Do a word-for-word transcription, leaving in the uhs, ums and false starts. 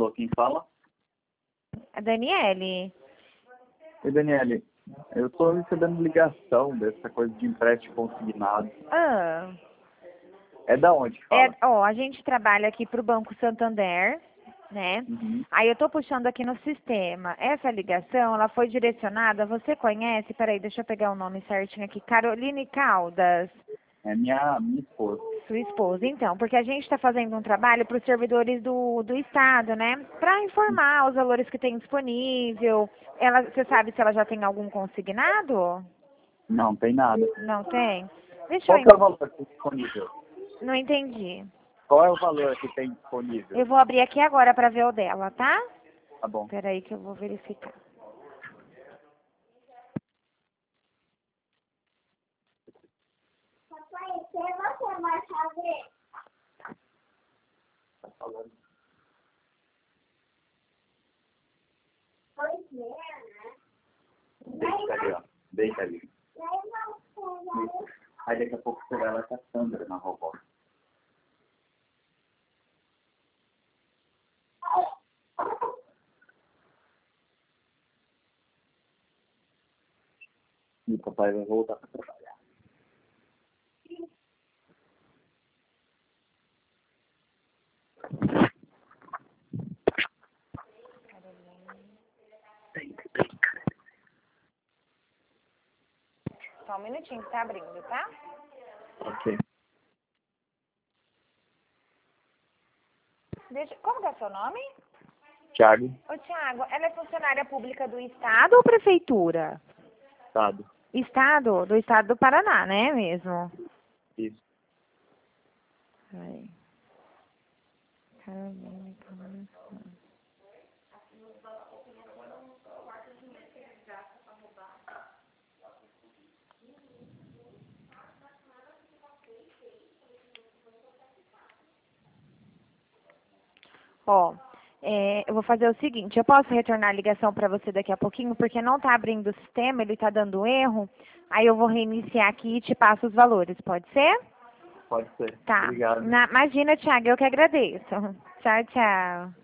Alô, quem fala? A Daniele. Oi, Daniele. Eu estou recebendo ligação dessa coisa de empréstimo consignado. Ah, É da onde que é, fala? ó, a gente trabalha aqui pro Banco Santander, né? Uhum. Aí eu tô puxando aqui no sistema. Essa ligação, ela foi direcionada, você conhece? Peraí, deixa eu pegar o nome certinho aqui. Caroline Caldas, É minha, minha esposa. sua esposa. Então, porque a gente está fazendo um trabalho para os servidores do, do Estado, né? Para informar os valores que tem disponível. Ela, você sabe se ela já tem algum consignado? Não, tem nada. Não tem? Deixa eu... Qual que é o en- valor que tem disponível? Não entendi. Qual é o valor que tem disponível? Eu vou abrir aqui agora para ver o dela, tá? Tá bom. Peraí que eu vou verificar. Papai, o que você vai fazer? Tá falando. Pois é, né? Deixa ali, ó. Deixa ali. E aí você vai... Aí daqui a pouco você vai lá com a Sandra na robô. E o papai vai voltar para trabalhar. Tem, tem, cara. Só um minutinho que tá abrindo, tá? Ok. Deixa... Como que é seu nome? Thiago, Ô, Tiago, ela é funcionária pública do Estado ou prefeitura? Estado. Estado? Do Estado do Paraná, né, mesmo? Isso. Aí. Carolina, Carolina. Ó, é, eu vou fazer o seguinte, eu posso retornar a ligação para você daqui a pouquinho, porque não tá abrindo o sistema, ele tá dando erro. Aí eu vou reiniciar aqui e te passo os valores, pode ser? Pode ser. Tá. Obrigado. Na- imagina, Thiago, eu que agradeço. Tchau, tchau.